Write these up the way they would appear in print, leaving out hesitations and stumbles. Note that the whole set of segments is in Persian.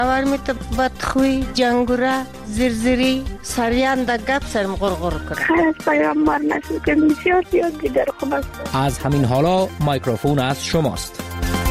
اول می تو بدخوی، جنگوره، زرزری، سریان دا گپ سرم غرغر کنه. خیلی پیامبر نشد که بسیار زیاد دیگر خوب است. از همین حالا مایکروفون از شماست.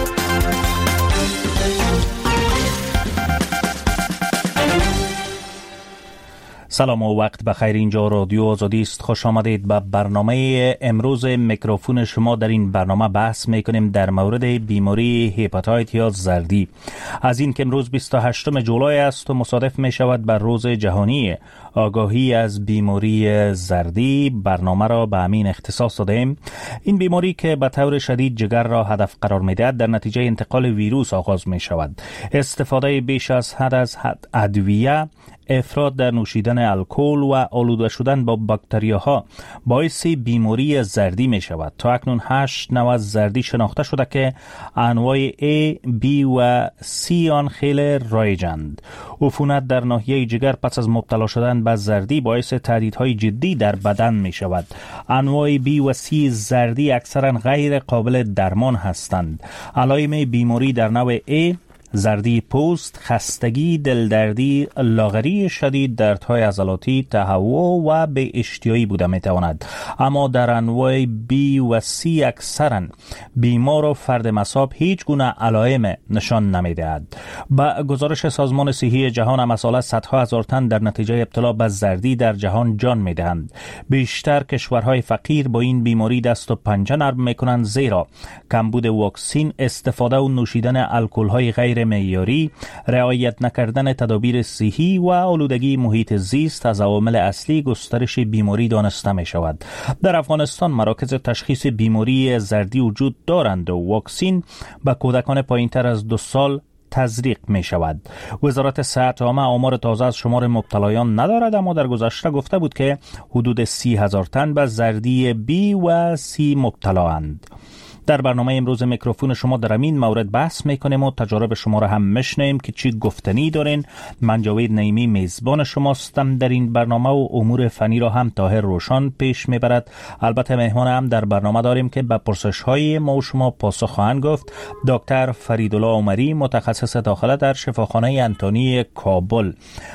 سلام و وقت بخیر. اینجا رادیو آزادی است. خوش آمدید به برنامه امروز. میکروفون شما در این برنامه بحث میکنیم در مورد بیماری هپاتیت یا زردی. از این که امروز 28 جولای است و مصادف می شود بر روز جهانی آگاهی از بیماری زردی، برنامه را به همین اختصاص دادیم. این بیماری که به طور شدید جگر را هدف قرار می دهد در نتیجه انتقال ویروس آغاز می شود. استفاده بیش از حد از ادویه، افراط در نوشیدن الکل و آلوده شدن با باکتریاها باعث بیماری زردی می شود. تا اکنون 8 نوع زردی شناخته شده که انواع A، B و C آن خیلی رایجند. عفونت در ناحیه جگر پس از مبتلا شدن به زردی باعث تهدیدهای جدی در بدن می شود. انواع B و C زردی اکثرا غیر قابل درمان هستند. علائم بیماری در نوع A: زردی پوست، خستگی، دلدردی، لاغری شدید، دردهای عضلاتی، تهوع و به اشتیایی بوده می تواند. اما در انواع B و C اکثرا بیمار و فرد مصاب هیچ گونه علائم نشان نمی دهد. با گزارش سازمان صحی جهان مساله صدها هزار تن در نتیجه ابتلا به زردی در جهان جان می دهند. بیشتر کشورهای فقیر با این بیماری دست و پنجه نرم می کنند، زیرا کمبود واکسین، استفاده و نوشیدن الکل های غیر معیاری، رعایت نکردن تدابیر صحی و آلودگی محیط زیست از عوامل اصلی گسترش بیماری دانسته می شود. در افغانستان مراکز تشخیص بیماری زردی وجود دارند و واکسین به کودکان پایینتر از 2 سال تزریق می شود. وزارت صحت عامه آمار تازه از شمار مبتلایان ندارد، اما در گذشته گفته بود که حدود 30,000 تن به زردی B و C مبتلااند. در برنامه امروز میکروفون شما در این مورد بحث میکنیم و تجارب شما را هم میشنویم که چی گفتنی دارین. من جاوید نعیمی میزبان شماستم در این برنامه و امور فنی را هم طاهر روشان پیش میبرد. البته مهمان هم در برنامه داریم که به پرسش های ما و شما پاسخ خواهند گفت. دکتر فریدالله عمری، متخصص داخله در شفاخانه انتونی کابل.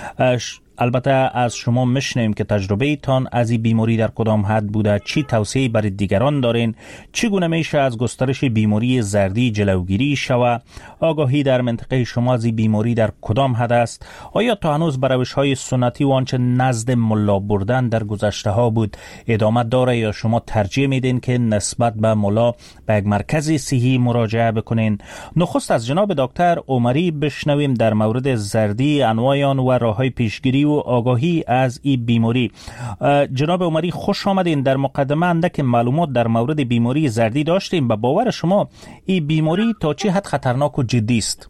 البته از شما میشنویم که تجربه ایتان از این بیماری در کدام حد بوده، چی توصیه برای دیگران دارین، چگونه میشه از گسترش بیماری زردی جلوگیری شود، آگاهی در منطقه شما از این بیماری در کدام حد است، آیا تا هنوز بر روش‌های سنتی و آنچه نزد ملا بردن در گذشته ها بود ادامه داره یا شما ترجیح میدین که نسبت به ملا به یک مرکز صحی مراجعه بکنین. نخست از جناب دکتر عمری بشنویم در مورد زردی، انواع آن و راه‌های پیشگیری و آگاهی از این بیماری. جناب عمری خوش آمدین. در مقدمه اندک معلومات در مورد بیماری زردی داشتیم. به باور شما این بیماری تا چه حد خطرناک و جدی است؟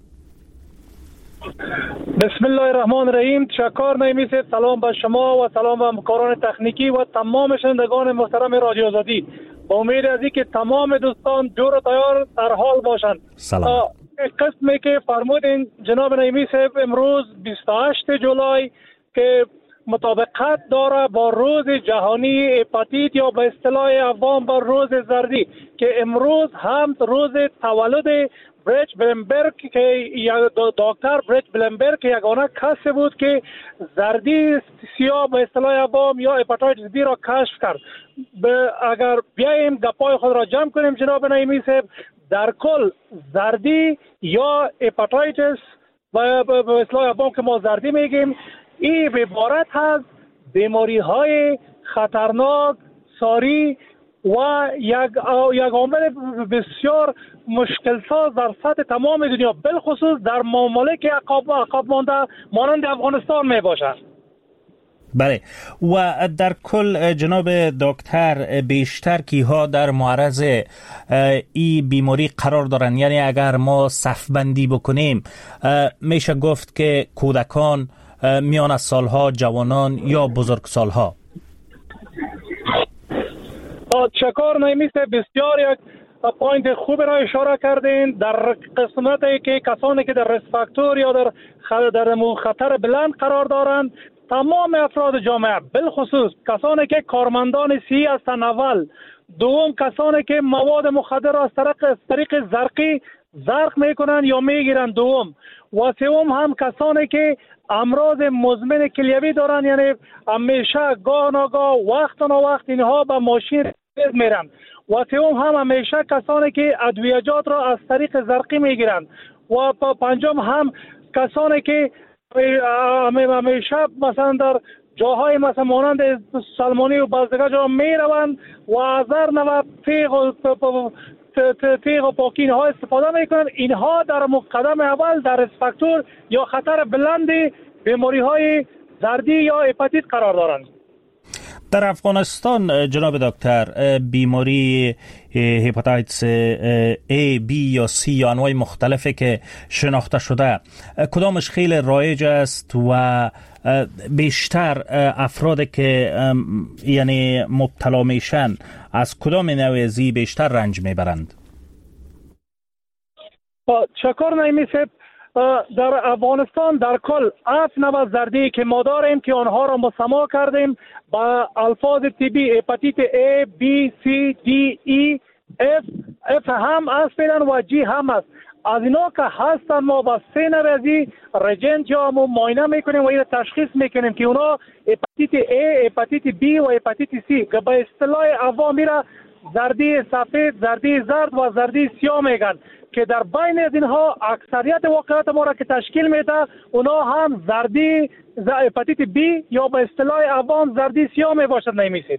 بسم الله الرحمن الرحیم. تشکر نعیمی صاحب. سلام به شما و سلام به همکاران تکنیکی و تمام شنوندگان محترم رادیو آزادی. با امید از اینکه تمام دوستان جور و تیار در حال باشند. سلام. قسمی که فرمودین جناب نعیمی صاحب، امروز 28 جولای که مطابقت داره با روز جهانی هپاتیت یا به اصطلاح عوام با روز زردی که امروز هم روز تولد بریچ بلنبرگ که دکتر بریچ بلنبرگ یگانه کسی بود که زردی سیاه به اصطلاح عوام یا هپاتیتس بی را کشف کرد. اگر بیاییم گپای خود را جمع کنیم جناب نعیمی صاحب، در کل زردی یا هپاتیتس به اصطلاح عوام که ما زردی میگیم، این عبارت از بیماری های خطرناک ساری و یک عامل بسیار مشکل ساز در سطح تمام دنیا، بالخصوص در ممالک عقب مانده مانند افغانستان می باشد. بله، و در کل جناب دکتر بیشتر کیها در معرض این بیماری قرار دارن؟ یعنی اگر ما صف بندی بکنیم میشه گفت که کودکان، میان سالها، جوانان یا بزرگ سالها؟ تشکر نعیمی صاحب. بسیار یک پوینت خوب را اشاره کردین. در قسمتی که کسانی که در ریسک فاکتور یا در خطر بلند قرار دارند، تمام افراد جامعه، بالخصوص کسانی که کارمندان صحی هستند اول، دوم کسانی که مواد مخدر از طریق زرقی زرق میکنن یا میگیرن. دوم و سوم هم کسانی که امراض مزمن کلیوی دارن، یعنی همیشه گاه ناگاه وقت وقت اینها به ماشین میرن. و سوم هم همیشه کسانی که ادویجات را از طریق زرقی میگیرن. و پنجم هم کسانی که همیشه مثلا در جاهای مثلا مانند سلمانی و بازدگاه جا میروند و از هر نوع تیغ و پاکی ها استفاده میکنن. اینها در قدم اول در ریسک یا خطر بلند بیماری های زردی یا هپاتیت قرار دارند. در افغانستان جناب دکتر بیماری هپاتیتس A، B یا C یا انواع مختلفی که شناخته شده، کدامش خیلی رایج است و بیشتر افرادی که یعنی مبتلا میشن از کدام نوع زی بیشتر رنج میبرند؟ شکر نعیمی صاحب، در افغانستان در کل 7 نوع زردی که ما داریم که آنها را مسما کردیم با الفاظ طبی: هپاتیت A، B، C، D، E، F هم است و G هم است. از اینا که هستن ما با 3 نوع رجنت یا معاینه میکنیم و این تشخیص میکنیم که اونا هپاتیت A، هپاتیت B و هپاتیت C که به اصطلاح عوام میره زردی سفید، زردی زرد و زردی سیاه میگن، که در بین از اینها اکثریت واقعات ما را که تشکیل میده اونا هم زردی هپاتیت B یا به اصطلاح عوام زردی سیاه میباشد. نمیسید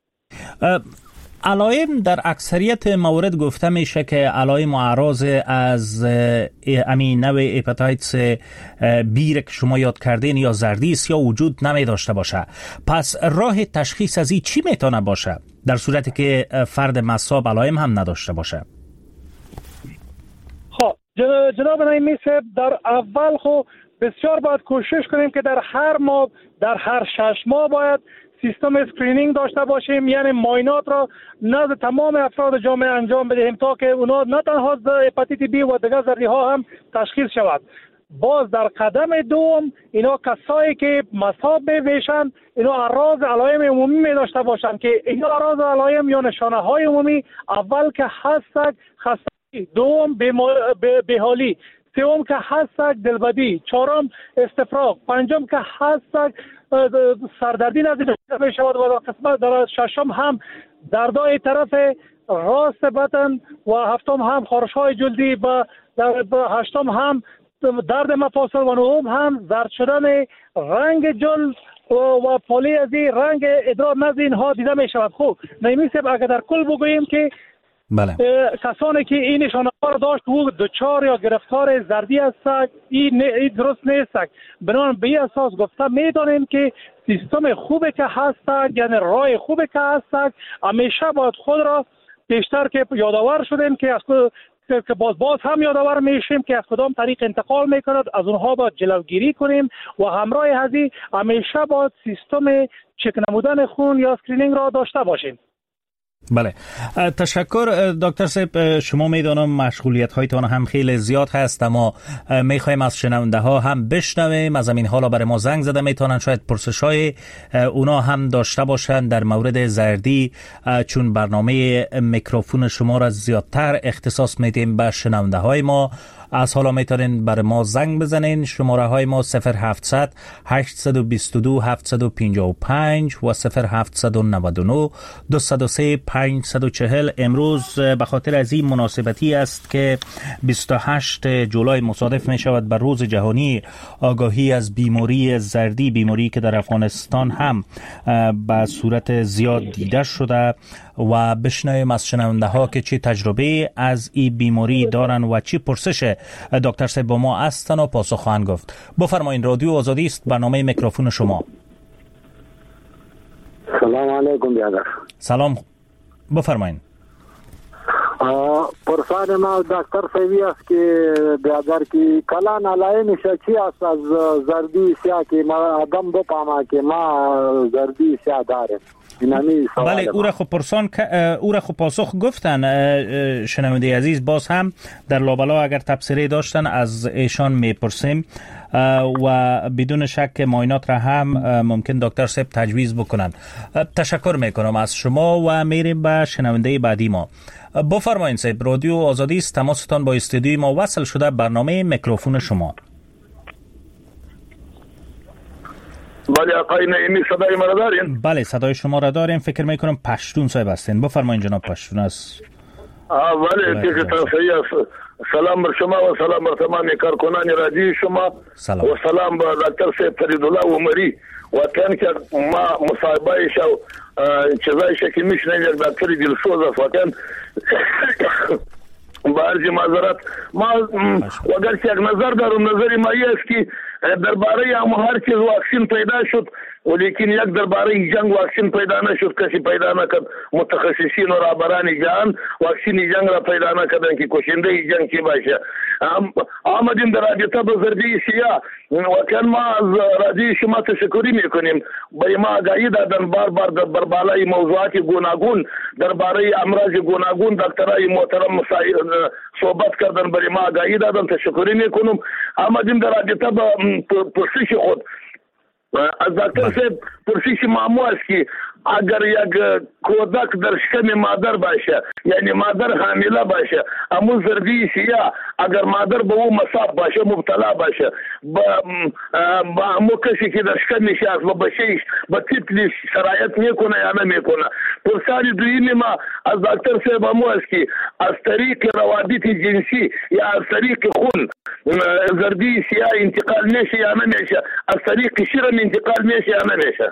علائم در اکثریت موارد گفته میشه که علائم و اعراض از امین نوع هپاتیتس بی که شما یاد کردین یا زردی سیاه وجود نمی داشته باشه. پس راه تشخیص از این چی میتونه باشه در صورتی که فرد مصاب علائم هم نداشته باشه؟ خب جناب نعیمی صاحب، در اول بسیار باید کوشش کنیم که در هر 6 ماه باید سیستم اسکرینینگ داشته باشیم، یعنی معاینات را نزد تمام افراد جامعه انجام بدهیم تا که اونا نه تنها هپاتیت بی و دیگر زردی ها هم تشخیص شود. باز در قدم دوم اینا کسایی که مصاب میشن اینا اعراض علائم عمومی می داشته باشند که اینا اعراض علائم یا نشانه های عمومی اول که خستگی، دوم بیحالی، سوم که هستک دلبدی، چهارم استفراغ، پنجم که هستک سردردی نزدیک می شود و قسمت در ششم هم دردای طرف راست بدن و هفتم هم خارش‌های جلدی و در هشتم هم درد مفاصل و نهم هم زرد شدن رنگ جلد و پالی از رنگ ادرار نزد اینها دیده می شود. خوب نعیمی صاحب، اگر در کل بگوییم که بله، کسانی که این نشانه ها را داشت و دچار یا گرفتار زردی هستند، این درست نیست. بنابراین به این اساس گفته میدانیم که سیستم خوبی که هستند، یعنی راه خوبی که هستند، همیشه باید خود را بیشتر که یادآور شدیم که باز هم یادآور میشیم که از کدام طریق انتقال میکند، از اونها باید جلوگیری کنیم و همراه ازی همیشه باید سیستم چک نمودن خون یا اسکرینینگ را داشته باشیم. بله، تشکر دکتر صاحب. شما میدانم مشغولیت هایتان هم خیلی زیاد هست، اما میخوایم از شنونده ها هم بشنویم. از همین حالا برای ما زنگ زده میتونن شاید پرسش های اونا هم داشته باشن در مورد زردی، چون برنامه میکروفون شما را زیادتر اختصاص میدیم به شنونده های ما. از حالا میتونین برای ما زنگ بزنین. شماره های ما 0700 822 755 و 0799 203 540. امروز به خاطر از این مناسبتی است که 28 جولای مصادف می شود بر روز جهانی آگاهی از بیماری زردی، بیماری که در افغانستان هم به صورت زیاد دیده شده، و بشنویم از شنونده ها که چی تجربه از این بیماری دارن و چی پرسش دکتر صاحب با ما هستن و پاسخ خواهند گفت. بفرمایین، رادیو آزادی است، برنامه میکروفون شما. سلام علیکم بیادر. سلام، بفرمایین. پرسان ما دکتر صاحبی است که بیادر کی کلان علائم شکی است از زردی سیاه که ما آدم بپاما که ما زردی سیاه داریم. بله، او را خب پاسخ گفتن شنونده عزیز. باز هم در لابلا اگر تبصره داشتن از ایشان میپرسیم. و بدون شک معاینات را هم ممکن دکتر صاحب تجویز بکنن. تشکر میکنم از شما و میریم به شنونده بعدی ما. بفرمایید صاحب، رادیو آزادی است، تماستان با استودیوی ما وصل شده. برنامه میکروفون شما. بله آقای نعیمی، صدای ما را دارین؟ بله صدای شما را داریم. فکر میکنم پشتون صاحب هستین. بفرمایید جناب پشتون است. بله تیکتان صحیح است. سلام بر شما و سلام بر تمام کارکنان رادیو شما سلام. و سلام بر دکتر صاحب فریدالله عمری و تن که ما مصاحبه شو چیزایش که میشنن یک دکتر دلسوز است و تن با عرض معذرت ما اگر که یک نظر دارم، نظری ما است که درباره هم هر چیز واکسین پیدا شد ولیکن یک درباره جنگ واکسین پیدا نشد، کسی پیدا نکرد. متخصصین و رهبران جهان واکسین جنگ را پیدا نکردن که کشنده جنگ کی باشه. آمدیم در رابطه با زردی سیاه و کن ما از رادیو شما تشکری میکنیم. به ما آگاهی دادن بار بار در بالای موضوعات گوناگون درباره امراض گوناگون دکترای محترم صحبت کردن، برای ما آگاهی دادن، تشکری میکنم. آمدیم در رابطه با پرسش خود از دکتر صاحب پرسش معمول است که اگر یک کودک در شکم مادر باشه، یعنی مادر حامله باشه، امو زردی سیاه اگر مادر به او مصاب باشه، مبتلا باشه، با امو کسی که در شکمش است و بچه‌اش به طفلش سرایت میکنه یا نمیکنه. پرسان دویمی ما از دکتر صاحب امو است که از طریق روابط جنسی یا از طریق خون زردی سیاه انتقال میشه یا نمیشه، از طریق شرم انتقال میشه یا نمیشه.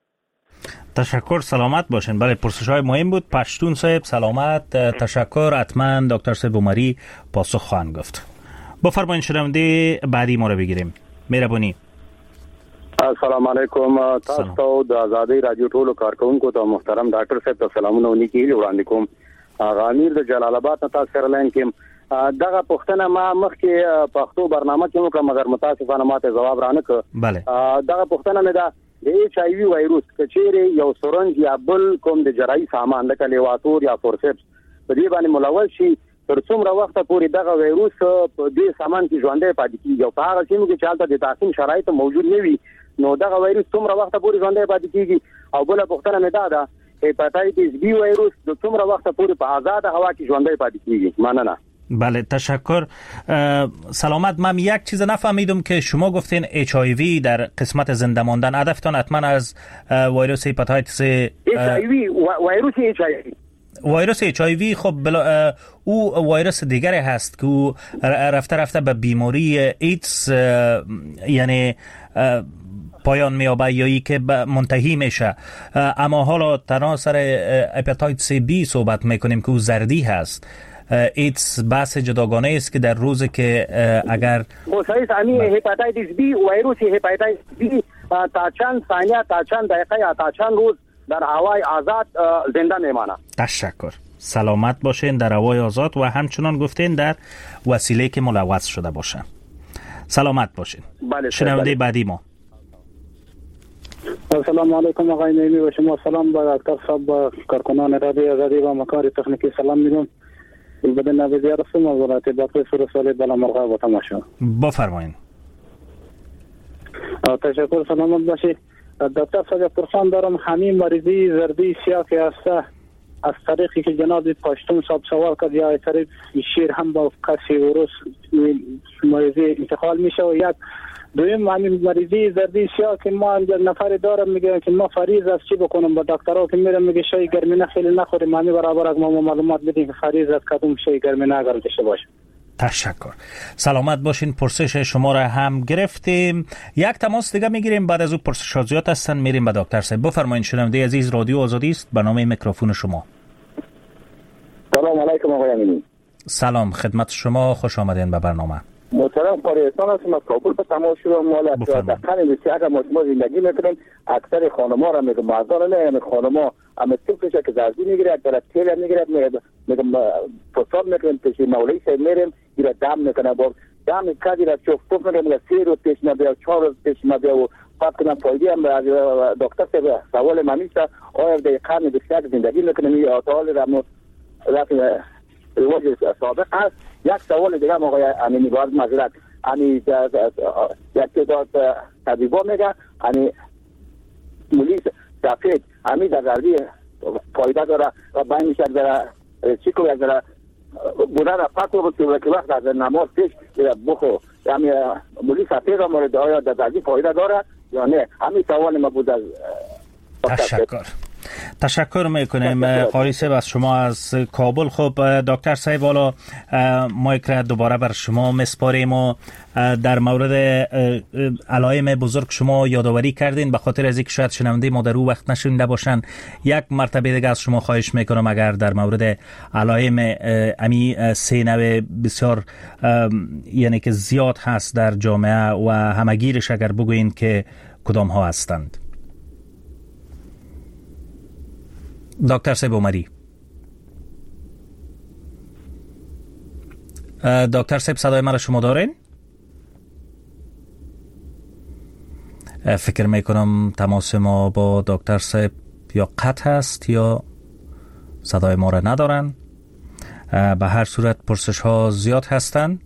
تشکر، سلامت باشین. بله پرسش های مهم بود. پشتون صاحب سلامت. تشکر. حتما دکتر صاحب عمری پاسخ خواهند گفت. بفرمایید شنونده بعدی ما رو بگیریم. مهربانی. السلام علیکم تاسو د آزادۍ رادیو ټولو کارکونکو ته محترم ډاکټر صاحب ته سلامونه ونیکي وړاندې کوم. غامیر د جلال آباد نه تاسو سره لاین کې دغه پښتنه ما مخکې پښتو برنامه کې مو کوم مگر متاسفانه ماته جواب رانه ک. بله دغه پښتنه مې دا د ایچ آی وی وایروس کچېره یو سورنج یا بل کوم د جراحي سامان لکه لیواتور یا فورسپس په دې باندې ملوث شي تر څومره وخت پورې دغه وایروس په دې سامان کې ژوندۍ پاتې کیږي او په هغه سیمه کې چې حالت د تعقیم شرایط موجود نه وي نو دغه وایروس څومره وخت پورې ژوندۍ پاتې کیږي. او بل پښتنه مې دا هپاتایتس بی وایروس د څومره وخت پورې په آزاد هوا کې ژوندۍ پاتې کیږي. مننه. بله تشکر. سلامت. من یک چیز نفهمیدم که شما گفتین HIV در قسمت زنده ماندن هدفتان حتما از ویروس هپاتیتس HIV ویروس HIV ویروس HIV خب او ویروس دیگری هست که او رفته به بیماری ایدز یعنی پایان میابه یا ای که منتهی میشه. اما حالا تنها سر هپاتیتس بی صحبت میکنیم که او زردی هست. ایدز بحث جداگانه است که در روزی که اگر خصوصا امی هپاتیتس بی ویروس هپاتیتس بی تا چند ثانیه تا چند دقیقه یا تا چند روز در هوای آزاد زنده میمانه. تشکر. سلامت باشین در هوای آزاد و همچنان گفتین در وسیله که ملوث شده باشه. سلامت باشین. بله شنونده بعدی ما. السلام علیکم آقای نعیمی و شما سلام با دکتر صاحب کارکنان رادیو آزادی و مکار تکنیکی سلام میگم. بدن بسیار است موضوعات با پروفسور بالا مرغا و تماشا. بفرمایید. تشکر. سلامت باشید. دکتر صاحب پرسان دارم همین مریضی زردی سیاه که هست از طریقی که جناب پشتون صاحب سوال کرد یا از طریق شیر هم با کسی ویروس مریضی انتقال میشه و یک دویم همین مریضی زردی سیاه که ما یک نفر دارم میگه که ما فریض از چی بکنم با دکترها که میرم میگه شای گرمی نه خیلی نخوریم همین برابر از ما معلومات بدیم که فریض از کدوم شای گرمی نه گرمش باشه. تشکر. سلامت باشین. پرسش شما را هم گرفتیم. یک تماس دیگه میگیریم بعد از اون پرسش زیاد هستن میریم به دکتر صاحب. بفرمایید شنونده عزیز رادیو آزادی است برنامه میکروفون شما. سلام علیکم آقای امینی. سلام خدمت شما، خوش آمدین به برنامه. محترم قاریستان هستم از کابل به تماس شدم. مال دقیقاً بسیار ما زندگی میکنیم اکثر خانم‌ها را میگم مردان نه خانم‌ها اما طفلش که زردی میگیره در تیل میگیره میگم فوتبال میکنیم پیش مولوی صاحب میریم میره دم میکنه با دم کادی را چوف توف میکنه 3 روز پیش نبیا 4 روز پیش نبیا و بعد کنم فایده هم دکتر صاحب سوال منیستا آیا در قرن بسیار زندگی میکنیم یا طال را رواج سابق است. یک سوال دیگه آقای امینی باز معذرت همی یک تعداد طبیبا میگه همی مولی سفید همی در زردی فایده داره و بینش یک ذره چیکو یک ذره بودن فکر بود که وقت از نماز پیش بخو همی مولی سفید مورد آیا در زردی فایده داره یا نه. همین سوال ما بود از تشکر میکنیم قاری صاحب از شما از کابل. خب دکتر صاحب والا ما یک دوباره بر شما مسپاریم و در مورد علائم بزرگ شما یادآوری کردین، به خاطر از اینکه شاید شنونده ما در او وقت نشنیده باشن یک مرتبه دیگه از شما خواهش میکنم اگر در مورد علائم امی سه نوع بسیار یعنی که زیاد هست در جامعه و همگیرش اگر بگوین که کدام ها هستند. دکتر صاحب عمری. دکتر صاحب صدای من را شما دارین؟ فکر میکنم تماس ما با دکتر صاحب یا قطع هست یا صدای ما را ندارن. به هر صورت پرسش ها زیاد هستن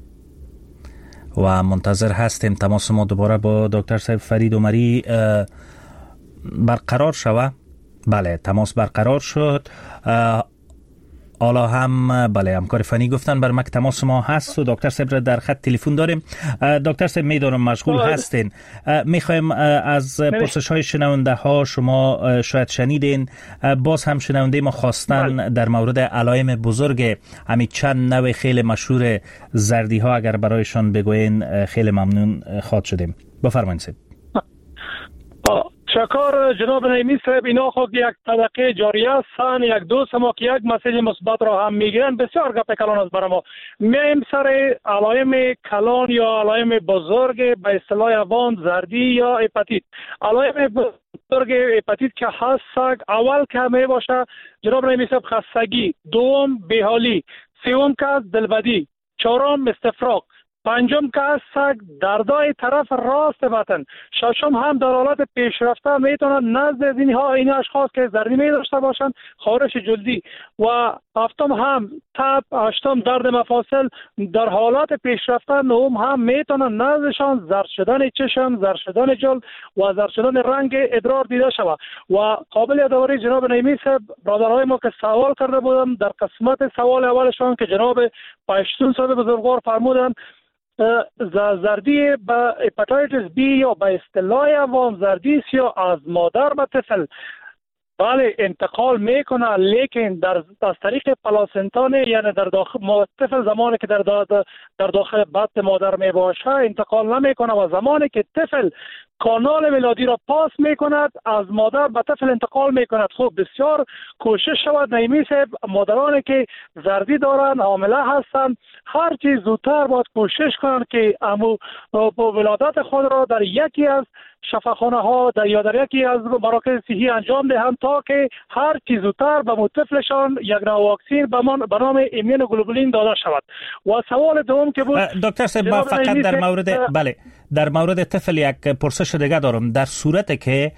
و منتظر هستیم تماس ما دوباره با دکتر صاحب فرید عمری برقرار شود. بله تماس برقرار شد. حالا هم بله همکار فنی گفتن بر مک تماس ما هست و دکتر صاحب را در خط تلفن داریم. دکتر صاحب میدونم مشغول هستین، میخوایم از پرسش های شنونده ها شما شاید شنیدین، باز هم شنونده ما خواستن در مورد علائم بزرگ همین چند نوع خیلی مشهور زردی ها اگر برایشان بگوین خیلی ممنون خواهد شدیم. بفرمایید صاحب. شکر جناب نعیمی صاحب. اینا خود یک طبقه جاری هستن، یک دوست ما که یک مسیج مثبت را هم میگیرن. بسیار گپ کلان است برای ما. میایم سر علائم کلان یا علائم بزرگ به اصطلاح عوام زردی یا هپاتیت. علائم بزرگ هپاتیت که هست اول که می باشه جناب نعیمی صاحب خستگی، دوم بیحالی، سوم که دلبدی، چهارم استفراغ، پنجم که است دردای طرف راست بدن، ششم هم در حالت پیشرفته میتونن نزد این اشخاص که زردی می داشته باشند خارش جلدی، و هفتم هم تب، هشتم درد مفاصل در حالت پیشرفته، نهم هم میتونن نزدشان زرد شدن چشم، زرد شدن جلد و زرد شدن رنگ ادرار دیده شود. و قابل یادآوری جناب نعیمی صاحب برادرای ما که سوال کرده بودم در قسمت سوال اولشان که جناب پشتون صاحب بزرگوار فرمودن زردی با هپاتیتس بی یا با اصطلاح عوام زردی سیاه از مادر به طفل بله انتقال میکنه، لیکن از طریق پلاسنتا یعنی در داخل طفل زمانی که در داخل بطن مادر می باشه انتقال نمیکنه و زمانی که طفل کانال ولادی را پاس میکند از مادر به طفل انتقال میکند. خب بسیار کوشش شود نعیمی صاحب مادرانی که زردی دارن حامله هستن هر چیز زودتر باید کوشش کنند که ولادت خود را در یکی از شفاخانه ها یا در یکی از مراکز صحی انجام دهند تا که هر چیز زودتر به طفلشان یک نوع واکسین به نام ایمونوگلوبولین داده شود. و سوال دوم که بود دکتر صاحب فقط در مورد بله در مورد طفل یک پرسش دیگه دارم. در صورت که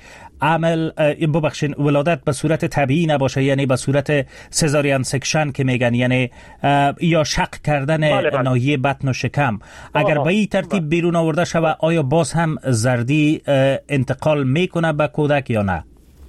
ببخشین ولادت به صورت طبیعی نباشه یعنی به صورت سزارین سکشن که میگن یعنی یا شق کردن ناحیه بطن و شکم اگر به این ترتیب بیرون آورده شود آیا باز هم زردی انتقال میکنه به کودک یا نه؟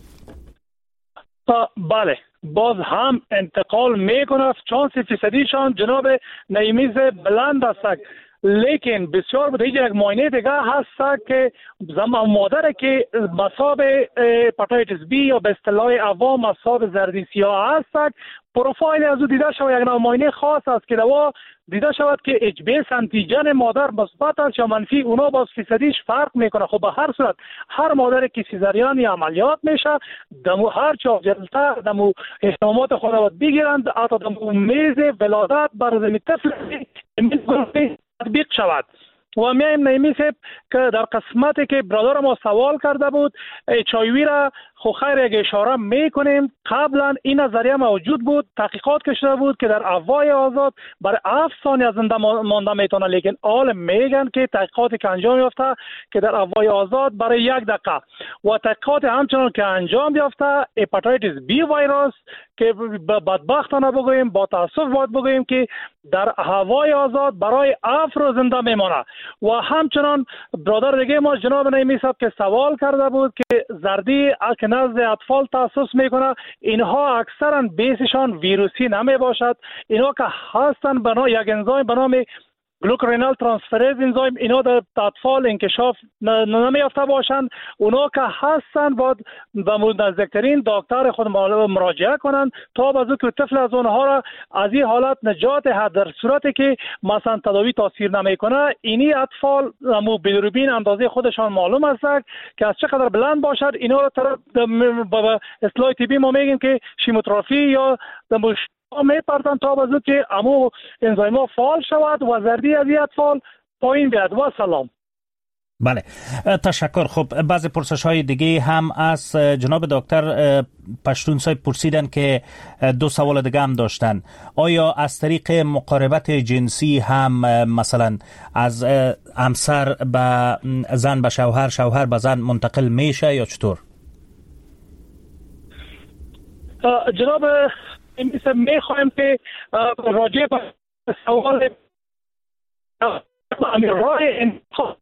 بله باز هم انتقال میکنه. چانس فیصدیشان جناب نعیمی بلند است، لیکن بسیار بوده یک معاینه دیگه هست که مادر که مصاب هپاتیتس بی یا به اصطلاح عوام مصاب زردی سیاه هست پروفایل از او دیده شود یک معاینه خاص است که دوا دیده شود که اچ بی اس انتیجن مادر مثبت است یا منفی، اونا باز فیصدیش فرق میکنه. خب به هر صورت هر مادر که سیزارین یا عملیات میشه دمو هر چه جلتر دمو احتمامات خود را بگیرند حتی دمو میز ولادت بر زمین طفل تطبیق شود. و میایم نعیمی صاحب که در قسمتی که برادر ما سوال کرده بود چایوی را خب خیر یک اشاره میکنیم قبلا این نظریه موجود بود، تحقیقات که شده بود که در هوای آزاد برای 7 ثانیه زنده مانده میتونه، لیکن حال میگن که تحقیقاتی که انجام یافته که در هوای آزاد برای 1 دقیقه و تحقیقات همچنان که انجام یافته هپاتیتس بی ویروس که بدبختانه بگوییم با تاسف باید بگوییم که در هوای آزاد برای 7 روز زنده میمانه. و همچنان برادر دیگه ما جناب نعیمی صاحب که سوال کرده بود که زردی که نزد اطفال تاسس میکنه، اینها اکثرا بیسشان ویروسی نمی باشد، اینها که هستن یک انزایم به نام گلوکورینال ترانسفرز انزایم، اینا در اطفال انکشاف نمیافته باشند. اونا که هستن باید به نزدیکترین دکتر خود مراجعه کنند تا بازو که طفل از اونها را از این حالت نجات هست. در صورتی که مثلا تداوی تاثیر نمیکنه، اینی اطفال بدوربین اندازه خودشان معلوم است که از چقدر بلند باشد، اینا را طرف به اصطلاح طبی ما میگیم که شیموترافی یا میپردن تا بازو که امو انزایما فعال شود و زردی از این اطفال پایین بیاد. و سلام. بله تشکر. خب بعضی پرسش های دیگه هم از جناب دکتر پشتون صاحب پرسیدن که 2 سوال دیگه هم داشتن. آیا از طریق مقاربت جنسی هم مثلا از همسر به زن به شوهر، شوهر به زن منتقل میشه یا چطور؟ جناب میخوایم که راجع به سوال راه انتخاب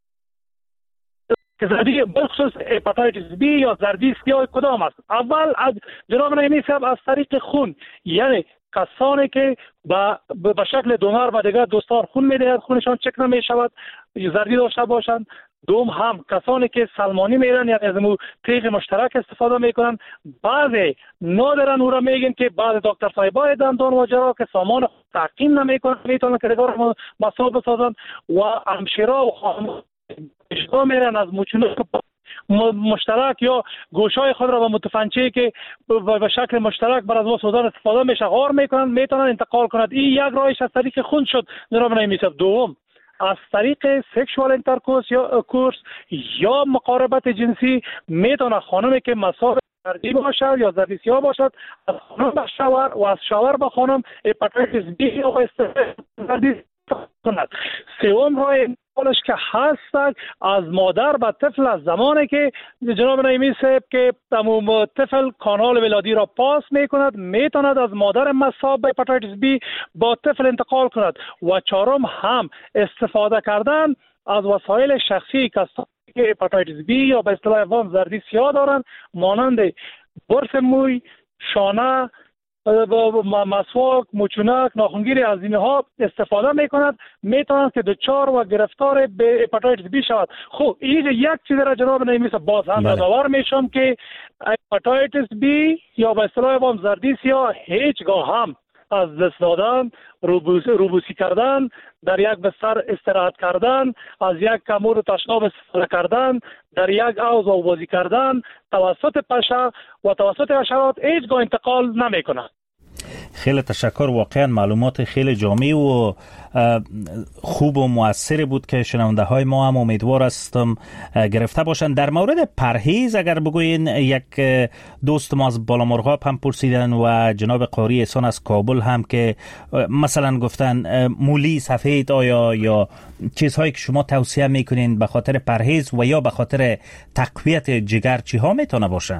زردی بخصوص هپاتیتس بی یا زردی سیاه کدام است؟ اول از جناب نعیمی صاحب از طریق خون، یعنی کسانی که به شکل دونر و دیگر دوستار خون میدهند، خونشان چک نمی شود، زردی داشته باشند. دوم هم کسانی که سلمانی میرن، یعنی از تیغ مشترک استفاده میکنن. بعضی نادرن او را میگن که بعض دکتر صاحبای دندان و جراح که سامان تعقیم نمیکنن میتونن که دیگر مسئول بسازن و همشیرا و خانم میرن از موچونک مشترک یا گوشای خود را به متفنچه که به شکل مشترک بر از ما سوزان استفاده میشه غار میکنن، میتونن انتقال کنند. این یک راهش از طریق خون شد جناب نعیمی صاحب. دوم از طریق سکشوال انترکورس یا کورس یا مقاربت جنسی میتونه خانمی که مسائل زردی باشد یا زردی سیاه باشد از خانم به شوهر و از شوهر به خانم هپاتیتس بی یا زردی کند. سوم راه انتقالش که هست از مادر به طفل، از زمانی که جناب نعیمی صاحب که تمام طفل کانال ولادی را پاس میکند میتواند از مادر مصاب هپاتیتس بی با طفل انتقال کند. و چهارم هم استفاده کردن از وسایل شخصی کسانی که هپاتیتس بی یا به اصطلاح عوام زردی سیاه دارند، مانند برس موی، شانه، مسواک، موچونک، ناخنگیری از اینها استفاده میکند، میتواند که دچار و گرفتار به هپاتیتس بی شود. خب این یک چیز را جناب نعیمی صاحب باز هم یادآور میشم که هپاتیتس بی یا به اصطلاح عوام زردی سیاه هیچگاه هم از دست دادن، روبوسی کردن، در یک بستر استراحت کردن، از یک کمور تشناب استفاده کردن، در یک حوض آبازی کردن توسط پشه و توسط حشرات هیچگاه انتقال نمیکنه. خیلی تشکر. واقعا معلومات خیلی جامع و خوب و مؤثر بود که شنونده های ما هم امیدوار هستم گرفته باشند. در مورد پرهیز اگر بگوین، یک دوست ما از بالامرغاب هم پرسیدن و جناب قاری احسان از کابل هم که مثلا گفتن مولی سفید آیا یا چیزهایی که شما توصیه میکنین به خاطر پرهیز و یا به خاطر تقویت جگر چی ها میتونه باشن؟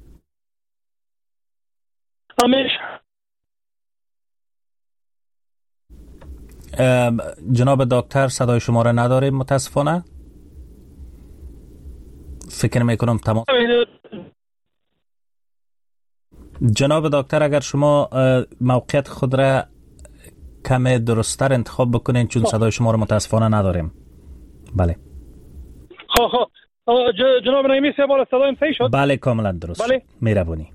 جناب دکتر صدای شما را نداریم متاسفانه. فکر میکنم تمام. جناب دکتر اگر شما موقعیت خود را کم درست‌تر انتخاب بکنین چون صدای شما را متاسفانه نداریم. بله. جناب نعیمی صاحب صدایم صحیح شد؟ بله کاملا درست. بله. مهربانی.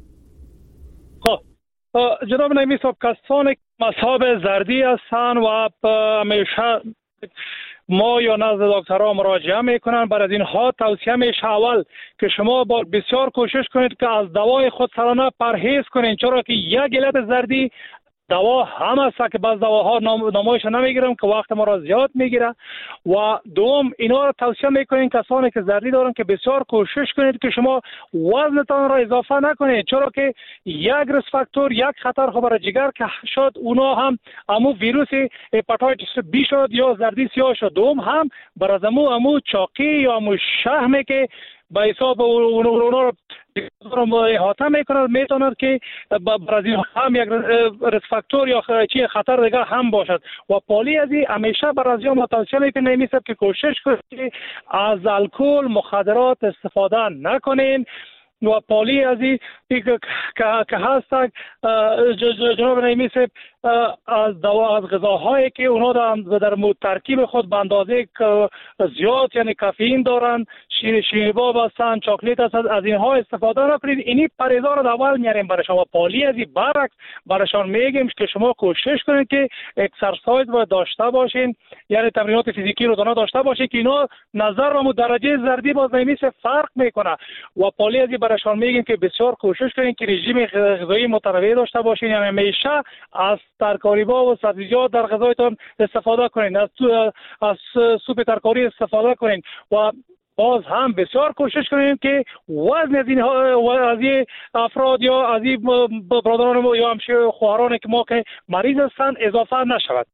جناب نعیمی صاحب کسانی مصاب زردی هستند و همیشه ما یا نزد دکترها مراجعه میکنن، برای از اینها توصیه میشه اول که شما بسیار کوشش کنید که از دوای خود سرانه پرهیز کنید، چرا که یک علت زردی دوا هم است که بعض دواها نمایش نمیگیرم که وقت ما را زیاد میگیره. و دوم اینا را توصیه میکنیم کسانی که زردی دارن که بسیار کوشش کنید که شما وزنتان را اضافه نکنید، چرا که یک ریسک فاکتور، یک خطر خبر جگر که شد اونا هم امو ویروس هپاتیتس بی شد یا زردی سیاه شد. دوم هم بر از امو چاقی یا امو شحمه که به حساب اونا را احاطه میکند، میتواند که بر این هم یک ریسک فاکتور یا خطر دیگر هم باشد. و پالی از این همیشه بر از این توصیه میکنیم میسد که کوشش کنید از الکل مخدرات استفاده نکنین. و پالی از این که هست جناب نمیسه از دوا از غذاهایی که اونا در ترکیب خود به اندازه زیاد یعنی کافئین دارن، شیرباب هستن، چاکلیت هستن، از اینها استفاده نکنید. اینی پرهیزا رو اول میاریم برای شما. پالی از این برعکس برایشان میگیم که شما کوشش کنید که اکسرسایز رو داشته باشین، یعنی تمرینات فیزیکی رو داشته باشین که اینا نظر و درجه زردی باز نمیسه فرق میکنه. و پالی از این برایشان میگیم که بسیار کوشش کنید که رژیم غذایی متنوع داشته باشین، یعنی همیشه از ترکاری با و سبزیجات در غذایتان استفاده کنین، از سوپ ترکاری استفاده کنین. و باز هم بسیار کوشش کنیم که وزن از این افراد یا از این برادران یا همشه خواهران که ما که مریض هستند اضافه نشود.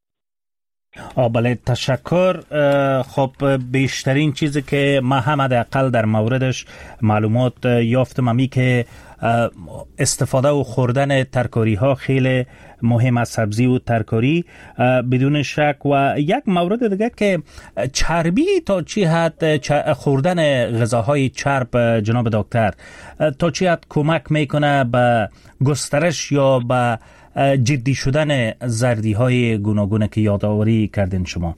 بله تشکر. خب بیشترین چیزی که ما هم حداقل در موردش معلومات یافتم همی که استفاده و خوردن ترکاری ها خیلی مهم است، سبزی و ترکاری بدون شک. و یک مورد دیگه که چربی تا چی حد خوردن غذاهای چرب جناب دکتر تا چی حد کمک میکنه به گسترش یا به جدی شدن زردی های گوناگونه که یادآوری کردین شما؟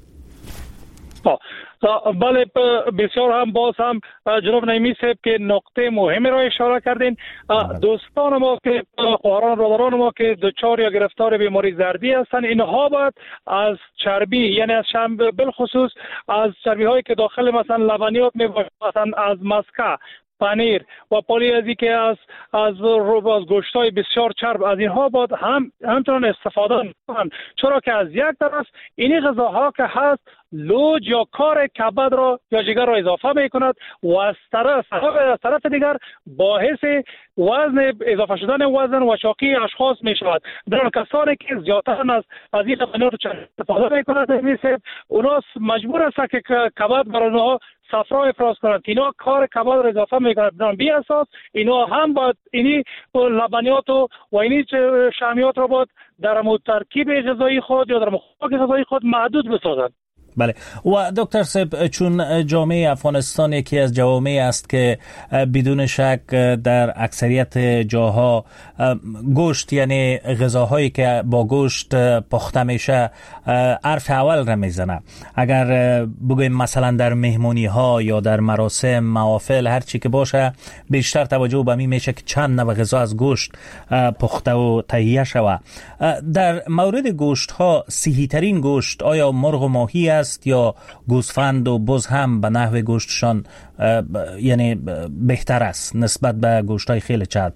بله بسیار هم باز هم جناب نعیمی صاحب که نقطه مهمی را اشاره کردین. دوستان ما که خواهران برادران ما که دچار یا گرفتار بیماری زردی هستند اینها باید از چربی یعنی از بالخصوص از چربی هایی که داخل مثلا لبنیات می باشد، مثلا از مسکه، پنیر و پالی ازی که از گوشت‌های بسیار چرب از اینها باید همچنان استفاده کنند، چرا که از یک طرف این غذاها که هست لوج یا کار کبد را یا جگر را اضافه میکند و از طرف دیگر باعث وزن اضافه شدن وزن و چاقی اشخاص می شود. در کسانی که زیادتر از این لبنیات استفاده میکنند مثل اونا مجبور است که کبد برای اونها صفرا افراز کنند که اینا کار کبد را اضافه میکنند. در بی اساس اینا هم باید اینی لبنیات و اینی شحمیات را باید در ترکیب غذایی خود یا در خوراک غذایی خود محدود بسازند. بله. و دکتر صاحب چون جامعه افغانستان یکی از جوامع است که بدون شک در اکثریت جاها گوشت یعنی غذاهایی که با گوشت پخته میشه حرف اول را میزنه. اگر بگویم مثلا در مهمونی ها یا در مراسم محافل هر چی که باشه بیشتر توجه به می میشه که چند نوع غذا از گوشت پخته و تهیه شود. در مورد گوشت ها صحی ترین گوشت آیا مرغ و ماهی است یا گوسفند و بز هم به نحو گوشتشان یعنی بهتر است نسبت به گوشت‌های خیلی چرب؟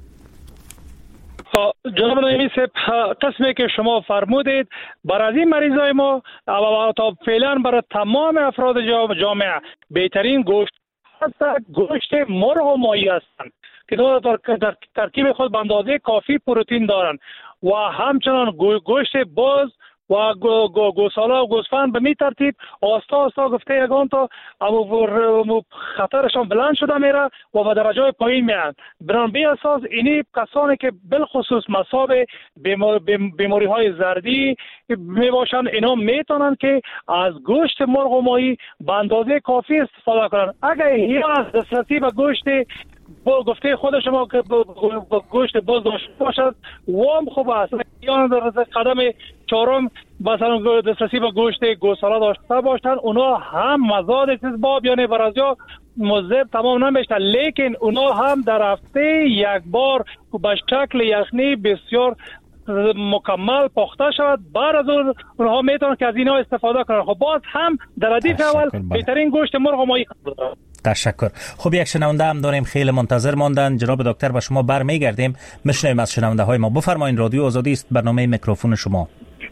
جناب نعیمی صاحب قسمی که شما فرمودید برای این مریضای ما تا فعلا برای تمام افراد جامعه بهترین گوشت هست گوشت مرغ و ماهی هستند که در ترکیب خود به اندازه کافی پروتئین دارند و همچنان گوشت بز و گوساله و گوسفند به می ترتیب آستا گفته یگان تا خطرشان بلند شده میره و به درجه پایین میان. بران بی اساس اینی کسانی که بالخصوص مصاب بیماری های زردی می باشن اینا میتونن که از گوشت مرغ و ماهی به اندازه کافی استفاده کنن. اگر یا از دسترسی به گوشت گفته خود شما که گوشت باز داشته باشد وام خوب است، یا در قدم چهارم مثلا دسترسی به گوشت گوساله داشته باشند اونا هم مزاد استثباب یعنی برازیا مذهب تمام نمیشتن، لیکن اونا هم در هفته یک بار به شکل یخنی بسیار مکمل پخته شود بعد از اونها میتونن که از اینا استفاده کنن. خب باز هم در ردیف اول بهترین گوشت مرغ و ماهی تشکر. خب یک شنونده هم داریم خیلی منتظر ماندن. جناب دکتر به شما برمیگردیم، میشنویم از شنونده های ما. بفرمایید، رادیو آزادی است، برنامه میکروفون شما.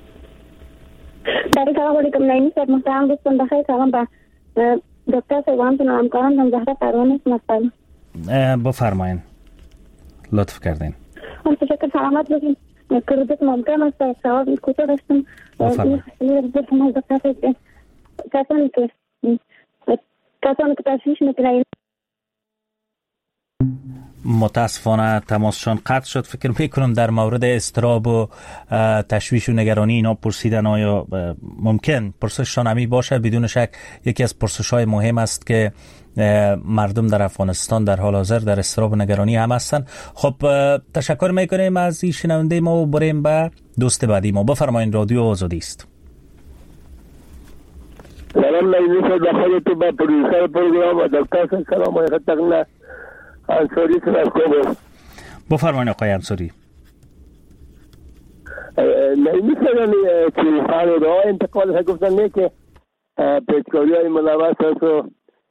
سلام علیکم. نعیمی صاحب محترم دوستان، بخیر. سلام به دکتر صاحب و همچنین همکاران. زهرا پروانه هستم. بفرمایید، لطف کردین. تشکر. سلامت باشین. کردت ممکن است سوال کوتاه داشتم. بفرمایید. کسانی که تشویش میکنن. متاسفانه تماسشان قطع شد. فکر میکنم در مورد اضطراب و تشویش و نگرانی اینا پرسیدن. آیا ممکن پرسششان همی باشه؟ بدون شک یکی از پرسش‌های مهم است که مردم در افغانستان در حال حاضر در اضطراب و نگرانی هم هستن. خب تشکر میکنیم از این شنونده ما و بریم به دوست بعدی ما. بفرمایید، رادیو آزادی است. سلام نعیمی صاحب، بخیر. تو با پروډوسر پروگرام و دکتر سلام علیکم. تقنا انصاری سلام. بفرمایید آقای انصاری. نعیمی صاحب که خانواده انتقال گفتن نه که پیشکاری های ملوث هست و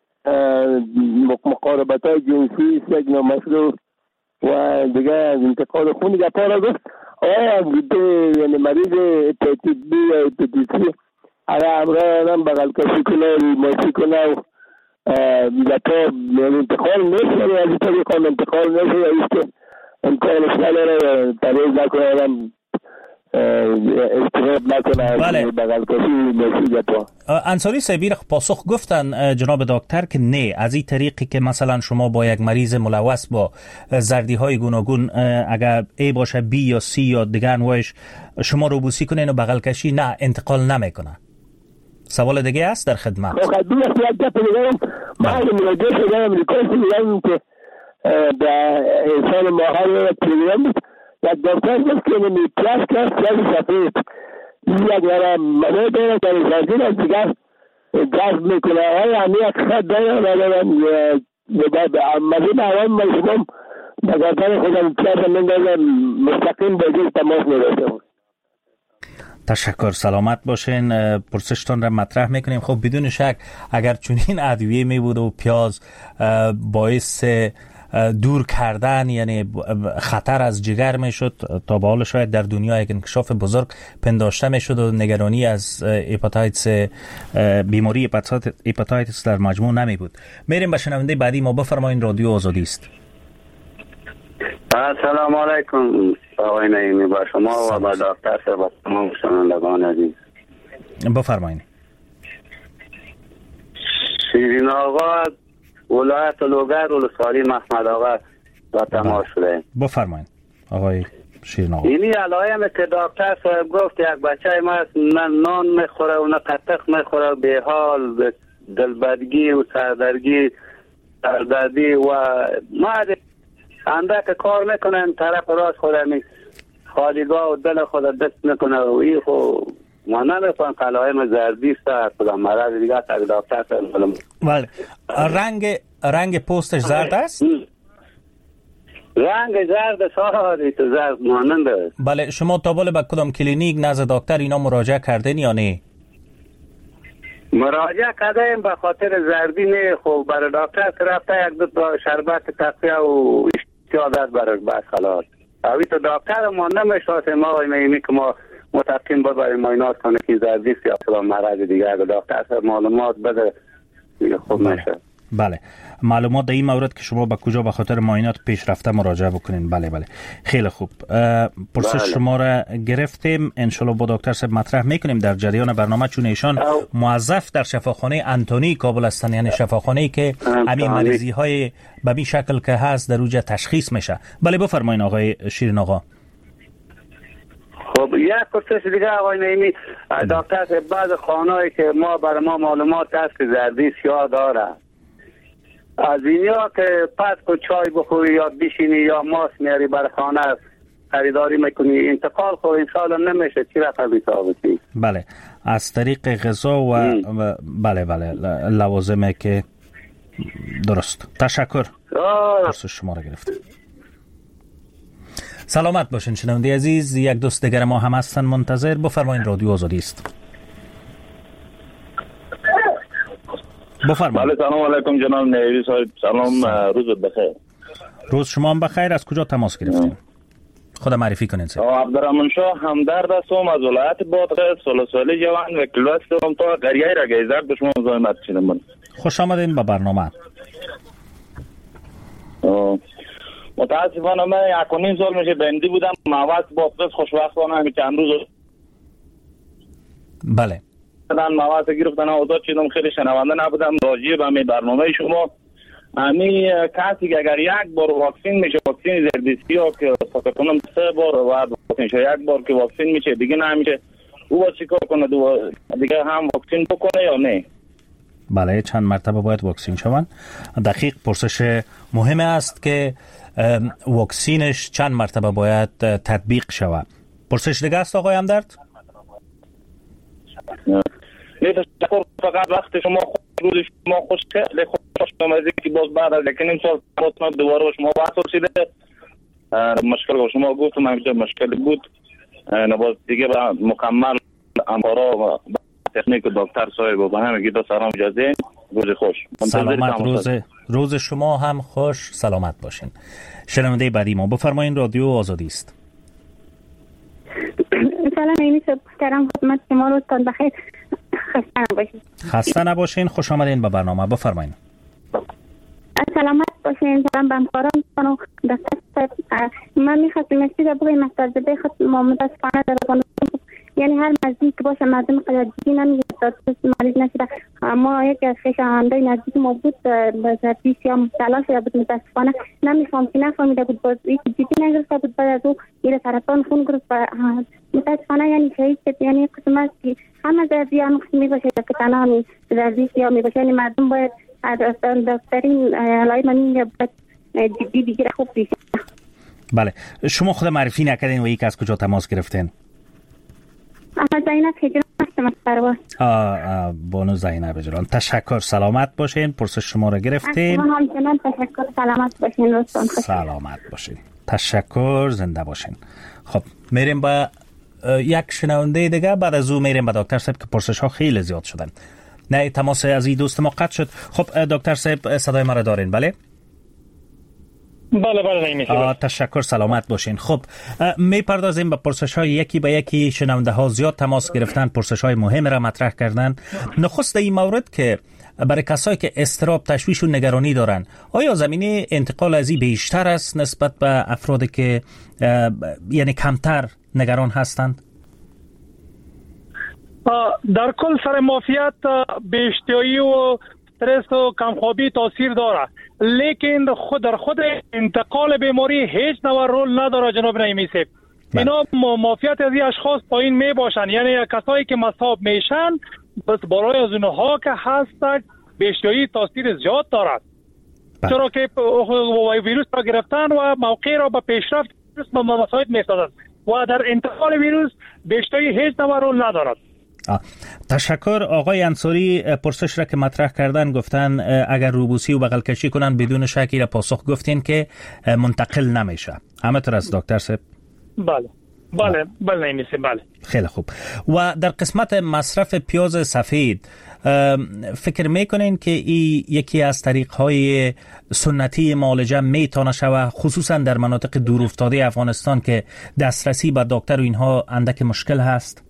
مقاربت های جنسی است یک نامشروع و دیگه انتقال خون گپا را گفت. آیا یعنی مریض هپاتیت بی یا هپاتیت سی اگر امران بغل کشی کنه ریماسی کنه و گپا انتقال نیست یا از این طریقان انتقال نیست یا ایست که امکانش نداره پریز نکنه آدم استراب نکنه. بله. بغل کشی ریماسی گپا. انصاری صاحبی پاسخ گفتن جناب دکتر که نه، از این طریقی که مثلا شما با یک مریض ملوث با زردی های گوناگون اگر ای باشه بی یا سی یا دیگه انواعش شما روبوسی کنین و بغل کشی، نه انتقال نمیکنه. سوال دیگه است در خدمت. خدمت است. یک گپ دیگه ما مراجعه شدم امریکا دیدم که به انسان ماهر پروگرام بود. یک دکتر گفت که من پیاز سفید یک نرم منه داره در زردین از دیگر جذب میکنه. آیا همی یک خط داره و مزید اوان مشموم به گردن خودم پیاز من مستقیم به جز تماس میرسم. تشکر، سلامت باشین. پرسشتان را مطرح میکنیم. خب بدون شک اگر چنین ادویه می بود و پیاز باعث دور کردن یعنی خطر از جگر می شد، تا به حال شاید در دنیا یک انکشاف بزرگ پنداشته می شد و نگرانی از هپاتیتس، بیماری هپاتیتس در مجموع نمی بود. میریم به شنونده بعدی ما. بفرمایید، رادیو آزادی است. سلام علیکم آقای نعیمی، با شما و با دکتر صاحب و تمام شنوندگان عزیز. بفرمایید. شیرین آقا، ولایت لوگر، ولسوالی محمد آقا با تماس شده. بفرمایید آقای شیرین آقا. اینی علائمی که دکتر صاحب گفت یک بچه ما نه نان میخوره و نه قطق میخوره، به حال دلبدگی و سردرگی سردردی و ما اندک کار میکنن طرف راست خودم خالیگاه و دل خود دست میکنه و این خو ما نمیفهم علائم زردی است خدا مرض دیگه تا دکتر صاحب. بله. رنگ پوستش زرد است؟ رنگ زرد ساری تو زرد مانند است. بله. شما تا بالا به کدام کلینیک نزد دکتر اینا مراجعه کردین یا نه؟ مراجعه کردیم به خاطر زردی نه. خب برای دکتر رفته یک دو تا شربت تقویه و اشتیادت برای بس خلاص. اوی تو دکتر ما نمیشناسیم ما و اینی که ما متقیم ببریم ماینات کنه که زردی یا خدا مرض دیگه. اگر دکتر معلومات بده خوب میشه. بله. معلومات در این مورد که شما به کجا به خاطر معاینات پیشرفته مراجعه بکنین. بله بله، خیلی خوب. پرسش بله. شما را گرفتیم، انشالله با دکتر صاحب مطرح میکنیم در جریان برنامه، چون ایشان موظف در شفاخانه انتونی کابل هستن، یعنی شفاخانه‌ای که همین مریضی های به این شکل که هست در اوجه تشخیص میشه. بله بفرمایید آقای شیرین آقا. خب یک پرسش دیگه آقای نعیمی، دکتر صاحب بعض خانه‌ای که ما برای ما معلومات هست که زردی سیاه داره، از اینیا که پس کو چای بخوری یا بشینی یا ماست میاری برای خانه خریداری میکنی، انتقال خو انشاءالله نمیشه، چی رقم حسابتی؟ بله، از طریق غذا و بله بله لوازمه که درست. تشکر. پرسش شما را گرفتم. سلامت باشین شنونده عزیز. یک دوست دیگر ما هم هستن منتظر. بفرمایید، رادیو آزادی است. بفرمایید. سلام علیکم جناب نیوی صاحب. سلام، روز بخیر. روز شما هم بخیر. از کجا تماس گرفتین؟ خدا معرفی کنین. عبدالرحمن شاه همدرد هستم از ولایت بادغیس، سالسالی جوان و کلو هستم تا قریه را گیزر به شما مزاحمت شدم. خوش آمدین به برنامه. متاسفانه من 1.5 سال میشه بندی بودم. مواد بادغیس خوشبختانه همین چند روز بله مواد گرفتن آزاد شدم. خیلی شنونده نبودم راجع به همین برنامه شما. همین کسی که اگر یک بار واکسین میشه، واکسین زردیستی ها که فکر کنم 3 بار و واکسین شه، یک بار که واکسین میشه دیگه نمیشه، او باید چیکار کنه؟ دیگه هم واکسین بکنه یا نه؟ بله، چند مرتبه باید واکسین شوند. دقیق پرسش مهم است که واکسینش چند مرتبه باید تطبیق شود. پرسش دیگه است آقای همدرد؟ نه تشکر. فقط وقت شما روز شما خوش آمدید که باز بعد از 1.5 سال ما دوباره شما وصل شده. مشکل شما گفتم همینجا مشکل بود. باز دیگه مکمل همکارا و تکنیک دکتر صاحب و همه گیتا سلام اجازه. روز خوش. سلامت. روز شما هم خوش. سلامت باشین. شنونده بعدی ما بفرمایین. رادیو آزادی است. سلام اینی محترم، خدمت شما. روزتان بخیر. خسته نباشین. خوش آمدین به برنامه. بفرمایین. سلامت باشین. سلام به همکاران و دکتر صاحب. من می‌خواستم مسیج بگویم از تجربه خود. ما متاسفانه در افغانستان یعنی هر مریضی که باشه مردم قدر جدی نمیگیره تا مریض نشده. اما یکی از خویشاوندای نزدیک ما بود به زردی سیاه مبتلا شده بود. متاسفانه نفهمیده بود، باز جدی نگرفته بود. بعد از او یه سرطان خون گرفت و متاسفانه یعنی شهید شد. یعنی قسم است که همه زردی هم قسمی باشه که تنها زردی سیاه میباشه. یعنی مردم باید دکترین علائم منی جدی بگیره، خوب بشه. بله، شما خود معرفی نکردین و یک از کجا تماس گرفتین؟ زینب هجران هستم از پرواز. بانو زینب هجران، تشکر. سلامت باشین. پرسش شما را گرفتین. همچنان تشکر. سلامت باشین. روزتان خوش. سلامت باشین. تشکر. زنده باشین. خب میریم با یک شنونده دیگه. بعد از او میریم با دکتر صاحب که پرسش ها خیلی زیاد شدن. نه تماس از این دوست ما قطع شد. خب دکتر صاحب صدای ما را دارین؟ بله بله. تشکر. سلامت باشین. خب میپردازیم به پرسش های یکی به یکی. شنونده ها زیاد تماس گرفتن، پرسش های مهم را مطرح کردن. نخست این مورد که برای کسایی که اضطراب، تشویش و نگرانی دارن، آیا زمینه انتقال از این بیشتر است نسبت به افرادی که یعنی کمتر نگران هستند؟ در کل سر معافیت بیشتری و استرس و کمخوابی تاثیر داره، لیکن در خود انتقال بیماری هیچ نوع رول نداره جناب نعیمی صاحب. اینا معافیت از این اشخاص پایین می باشن، یعنی کسایی که مصاب میشن بس برای از اونها که هستن بیشتری تاثیر زیاد دارد. چرا که ویروس را گرفتن و موقع را به پیشرفت ویروس به مساعد میسازد و در انتقال ویروس بیشتری هیچ نوع رول ندارد. تشکر. آقای انصاری پرسش را که مطرح کردن گفتن اگر روبوسی و بغل کشی کنن بدون شکی را پاسخ گفتین که منتقل نمیشه. همه طور از دکتر صاحب؟ بله نمیشه. بله خیلی خوب. و در قسمت مصرف پیاز سفید فکر میکنین که این یکی از طریق‌های سنتی معالجه میتونه شود، خصوصا در مناطق دورافتاده افغانستان که دسترسی به دکتر و اینها اندک مشکل هست؟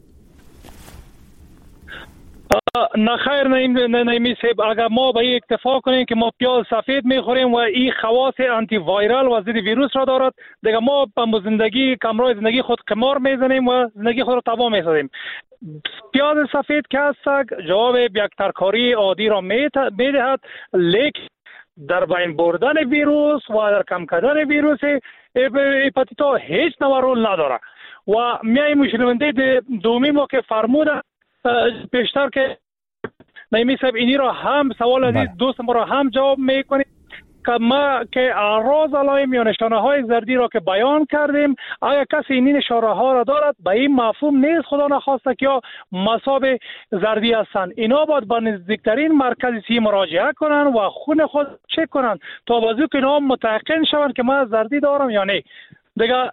نه خیر نعیمی صاحب، اگر ما به این اکتفا کنیم که ما پیاز سفید میخوریم و این خواص آنتی وایرال و ضد ویروس را دارد، دیگه ما به زندگی کمرای زندگی خود قمار میزنیم و زندگی خود را تباه میسازیم. پیاز سفید که هست جواب یک ترکاری عادی را میدهد، لیکن در بین بردن ویروس و در کم کردن ویروس هپاتیتا هیچ نوع رول نداره. و میای مشنونده دومی ما که فرموده بیشتر که نعیمی صاحب اینی را هم سوال از دوست ما را هم جواب میکنیم که ما که اعراض علائم یا نشانه های زردی را که بیان کردیم، اگر کسی این نشانه ها را دارد به این مفهوم نیست خدا نخواسته که یا مصاب زردی هستند، اینا باید به نزدیکترین مرکز صحی مراجعه کنن و خون خود چک کنن تا بازو که اینا متأکد شوند که من زردی دارم یا نه. دیگه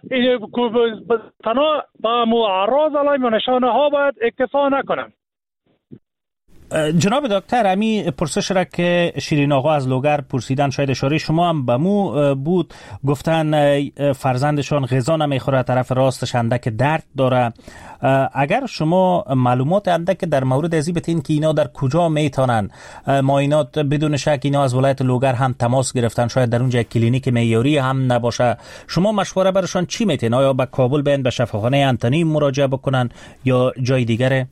تنها با اعراض علائم و نشانه ها باید اکتفا نکنن. جناب دکتر، امی پرسش را که شیرین آقا از لوگر پرسیدن، شاید اشاره شما هم به مو بود، گفتن فرزندشان غذا نمیخوره، طرف راستش اندک درد داره. اگر شما معلومات اندک در مورد ازی بتین که اینا در کجا میتونن معاینات، بدون شک اینا از ولایت لوگر هم تماس گرفتن، شاید در اونجا کلینیک معیاری هم نباشه، شما مشوره برشان چی میتین؟ آیا به کابل بین، به شفاخانه انتونی مراجعه بکنن یا جای دیگره؟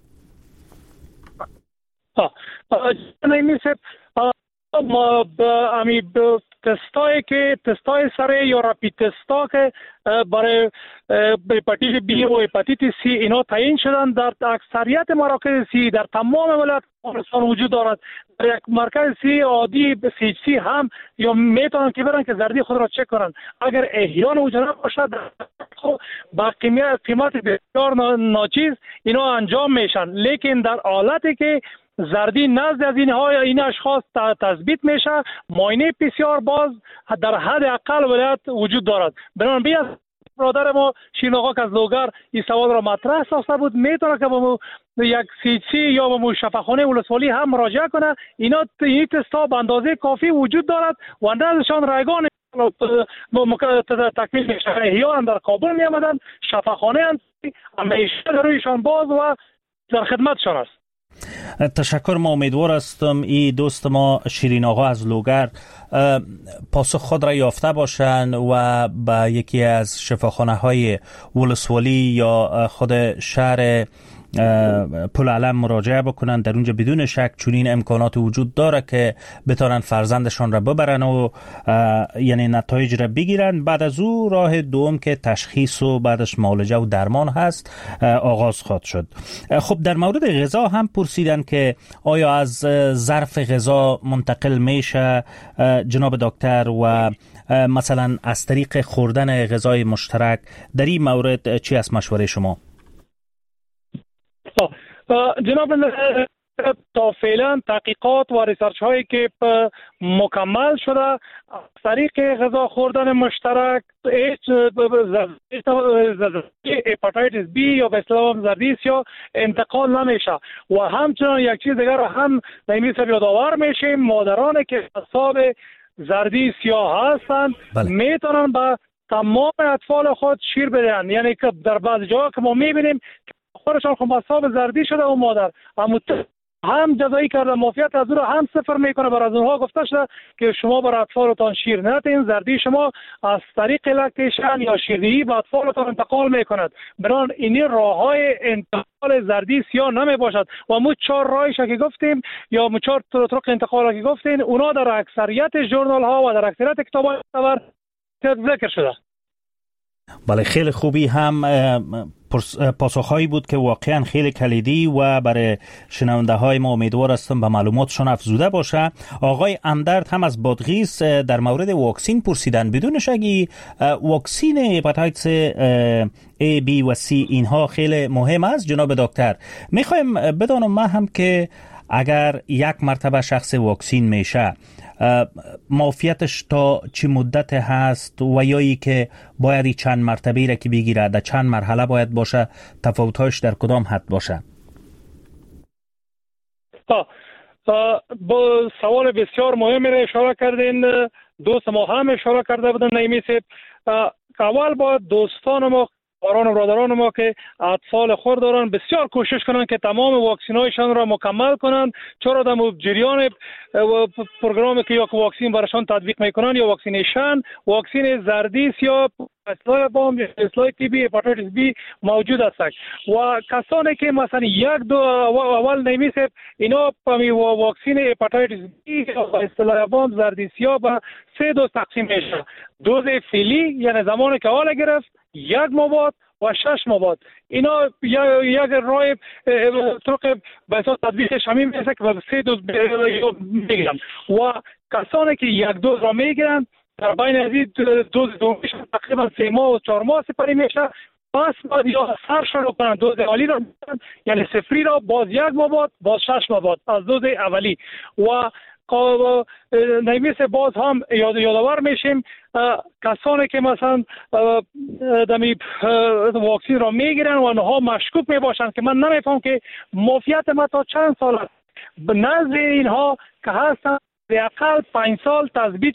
ما امی تستای سره یا رپید تستا که برای هپاتیت بی و هپاتیت سی اینا تعیین شدن در اکثریت مراکز سی در تمام ولایت افغانستان وجود دارد. در یک مرکز سی عادی سی سی هم یا میتونن که برن که زردی خود را چک کنن. اگر احیان وجود باشد با قیمت بسیار ناچیز اینا انجام میشن، لیکن در حالتی که زردی نزد از این اشخاص تثبیت میشه، معاینه PCR باز در حد اقل ولایت وجود دارد. بنابراین برادر ما شیرین آقا که از لوگر این سوال را مطرح ساخته بود، میتونه که با یک CHC یا با شفاخانه ولسوالی هم مراجعه کنه. اینا این تستا به اندازه کافی وجود دارد و نزدشان رایگان تکمیل میشه. احیانا در کابل می آمدن، شفاخانه همیشه در رویشان باز و در خدمتشان است. تشکر. ما امیدوار هستم این دوست ما شیرین آقا از لوگر پاسخ خود را یافته باشند و به یکی از شفاخانه های ولسوالی یا خود شهر پل علم مراجعه بکنن. در اونجا بدون شک چنین امکانات وجود داره که بتونن فرزندشان را ببرن و یعنی نتایج را بگیرن. بعد از او راه دوم که تشخیص و بعدش معالجه و درمان هست آغاز خواهد شد. خب در مورد غذا هم پرسیدن که آیا از ظرف غذا منتقل میشه جناب دکتر و مثلا از طریق خوردن غذای مشترک، در این مورد چی است مشوره شما؟ جناب تا فعلا تحقیقات و ریسرچ هایی که مکمل شده از طریق غذا خوردن مشترک هپاتیتس بی یا به اصطلاح زردی سیاه انتقال نمیشه و همچنان یک چیز دیگر هم نمیشه یادآور میشیم، مادرانی که اصحاب زردی سیاه هستند میتونن به تمام اطفال خود شیر بدهند. یعنی که در بعض جاها که ما میبینیم خودشان خب اصحاب زردی شده و مادر هم جزایی کرده، مافیت از او را هم صفر میکنه. بر از اونها گفته شده که شما بر اطفالتان شیر ندهید، زردی شما از طریق لکتیشن یا شیردهی به اطفالتان انتقال میکند. بنابراین این راههای انتقال زردی سیاه نمی باشد و مو 4 راهش که گفتیم یا مو 4 طرق انتقال که گفتیم اونا در اکثریت ژورنال ها و در اکثریت کتاب‌های معتبر ذکر شده. بله، خیلی خوبی هم پاسخهایی بود که واقعا خیلی کلیدی و برای شنونده های ما امیدوار هستم به معلوماتشون افزوده باشه. آقای اندرد هم از بادغیس در مورد واکسین پرسیدن. بدون شک واکسین هپاتیتس A, B و C اینها خیلی مهم است جناب دکتر. میخوایم بدانم ما هم که اگر یک مرتبه شخص واکسین میشه معافیتش تا چی مدت هست و یایی که باید چند مرتبه را که بگیره در چند مرحله باید باشه، تفاوت‌هاش در کدام حد باشه؟ با سوال بسیار مهمی را اشاره کردین. دوست ما هم اشاره کرده بودن نیمیسی. اول باید دوستان ما باران و برادران ما که اطفال خود دارن بسیار کوشش کنن که تمام واکسین هایشان را مکمل کنن، چرا در جریان پروگرامی که یا واکسین برشان تطبیق میکنن یا واکسینیشن، واکسین زردی یا اصلاح بام یا اصلاح تی بی هپاتیتس بی موجود است و کسانی که مثلا یک دو اول نمیشه اینا پمی واکسین هپاتیتس بی یا اصلاح بام زردی سیا به 3 دوز تقسیم میشه. دوز فعلی یعنی زمانی که حال گرفت 1 ماه و 6 ماه اینا یک راه طرق به اساس تطبیق شامل میشه که به 3 دوز میگیرن و کسانی که 1 دوز را میگیرن در بین از این دوز دومیش تقریبا 3 ماه و 4 ماه سپری میشه. پس بعد یا سر شروع کنن دوز اولی را یعنی صفری را باز 1 ماه باز 6 ماه از دوز اولی و نمیشه باز هم یادآور میشیم کسانی که مثلا دمی واکسین را میگیرن و آنها مشکوک میباشند که من نمیفهم که معافیت ما تا چند سال است. به نزد اینها که هستن حداقل 5 سال تثبیت